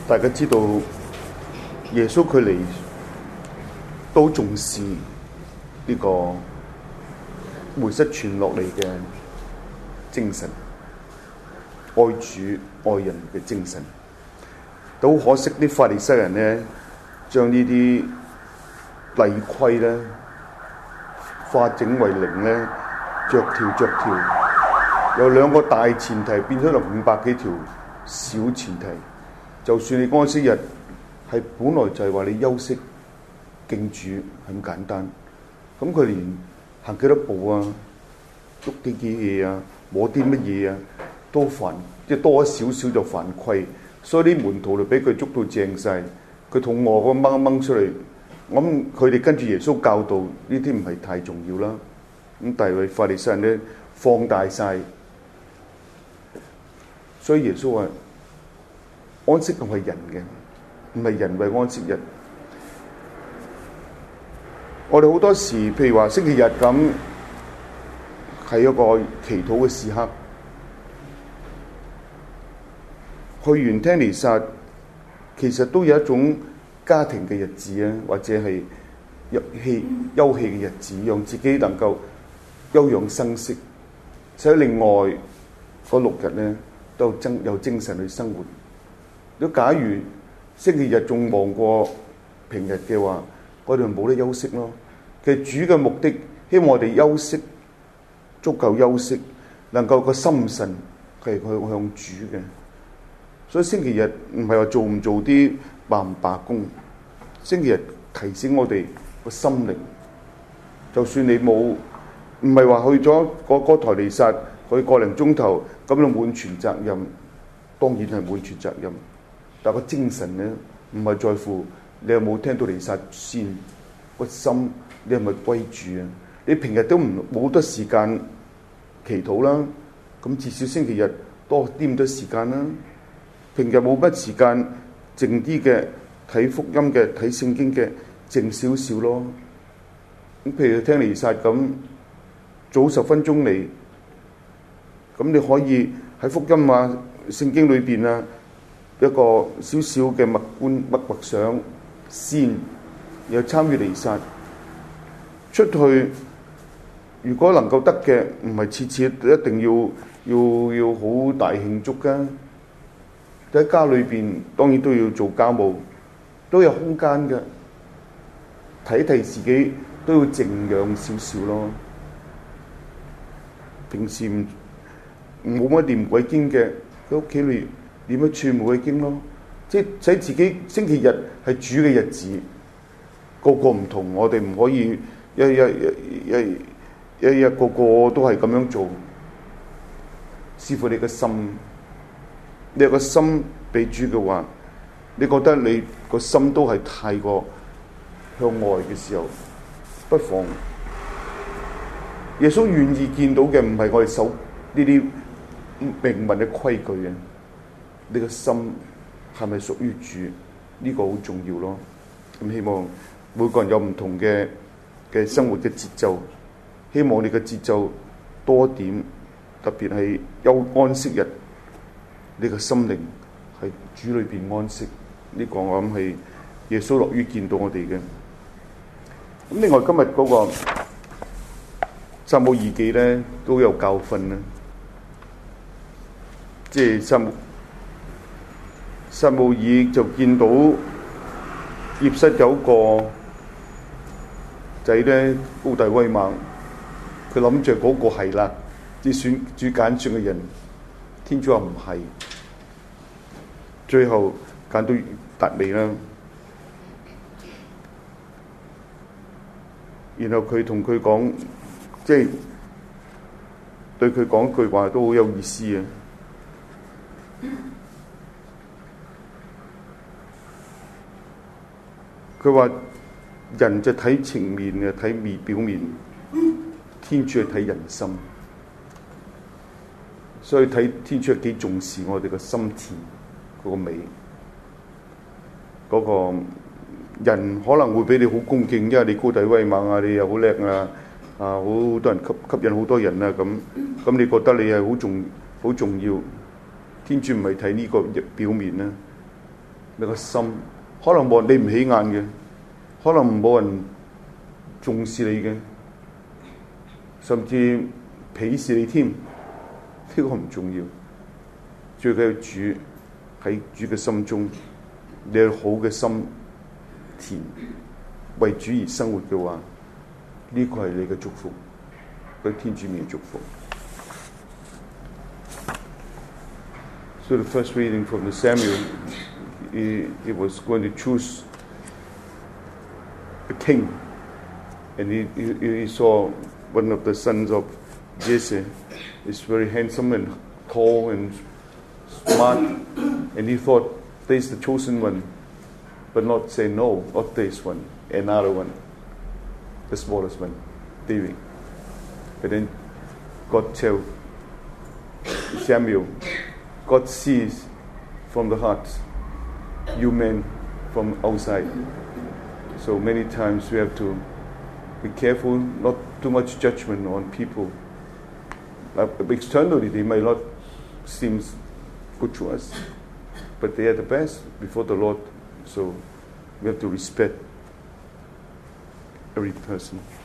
大家知道耶穌佢嚟都重視呢個梅瑟傳落嚟嘅精神，愛主愛人嘅精神。都可惜啲法利賽人咧，將呢啲禮規咧化整為零咧，逐條有兩個大前提變咗落500幾條小前提。就算你安息日係本來就係話你休息敬主係咁簡單，咁佢連行幾多步啊，捉啲嘢啊，摸啲乜嘢啊，都犯，即係多一少少就犯規。所以啲門徒就俾佢捉到正晒，佢肚餓咁掹一掹出嚟，我諗佢哋跟住耶穌教導呢啲唔係太重要啦。咁但係法利賽人咧放大晒，所以耶穌話安息日係人嘅，唔係人為安息日。我哋好多時譬如話星期日咁，係一個祈禱嘅時刻。去完聽彌撒，其實都有一種家庭嘅日子啊，或者係休憩嘅日子，讓自己能夠休養生息，使另外嗰6日咧都有精神去生活。如果假如星期日仲忙過平日嘅話，我哋冇得休息咯。其實主嘅目的希望我哋休息，足夠休息，能夠個心神係去向主嘅。所以星期日唔係話做唔做啲罷唔罷工，星期日提醒我哋個心靈。就算你冇，唔係話去咗嗰台彌撒去個零鐘頭，咁就滿全責任，當然係滿全責任。但個精神咧，唔係在乎你有冇聽到彌撒先，個心你係咪歸主啊？你平日都冇得時間祈禱啦，咁至少星期日多啲咁多時間啦。平日冇乜時間，靜啲嘅睇福音嘅睇聖經嘅，靜少少咯。咁譬如聽彌撒咁，早10分鐘嚟，咁你可以喺福音啊、聖經裏邊啊，一個少少嘅默想先，然後參與彌撒。出去如果能夠得嘅，唔係次次一定要好大慶祝㗎。喺家裏邊當然都要做家務，都有空間嘅，睇睇自己都要靜養少少咯。平時冇乜念鬼經嘅，喺屋企裏念一串鬼經咯。即係使自己星期日係主嘅日子，個個唔同，我哋唔可以一日個個都係咁樣做。視乎你嘅心。你有個心俾主嘅話，你覺得你個心都係太過向外嘅時候，不妨耶穌願意見到嘅唔係我哋守呢啲明文嘅規矩啊，你個心係咪屬於主？呢個好重要咯。咁希望每個人有唔同嘅生活嘅節奏，希望你嘅節奏多點，特別係安息日。你個心靈係主裏邊安息，呢個我諗係耶穌樂於見到我哋嘅。咁另外今日嗰個撒母耳記咧都有教訓啦，即係撒母耳就見到葉瑟有個仔咧高大威猛，佢諗住嗰個係啦，即係主揀選嘅人。天主話唔係，最後揀到達味啦。然後佢同佢講，即係對佢講句話都好有意思啊。佢話人就睇情面嘅，睇表面，天主係睇人心。所以睇天主係幾重視我哋個心田嗰個美，嗰個人可能會俾你好恭敬，因為你高大威猛啊，你又好叻啊，好多人吸引好多人啊咁，你覺得你係好重要。天主唔係睇呢個表面啦， 你個心可能冇你唔起眼嘅，可能冇人重視你嘅，甚至鄙視你添，呢個唔重要。最緊要主喺主嘅心中，你有好嘅心田，為主而生活嘅話，呢個係你嘅祝福，係天主面嘅祝福。So the first reading from the Samuel, he was going to choose a king, and he saw one of the sons of Jesse is very handsome and tall and smart, and he thought, this is the chosen one, but not say no, not this one, another one, the smallest one, David. But then God tell Samuel, God sees from the heart, you men from outside. So many times we have to be careful, not too much judgment on people. Externally, they may not seem good to us, but they are the best before the Lord. So we have to respect every person.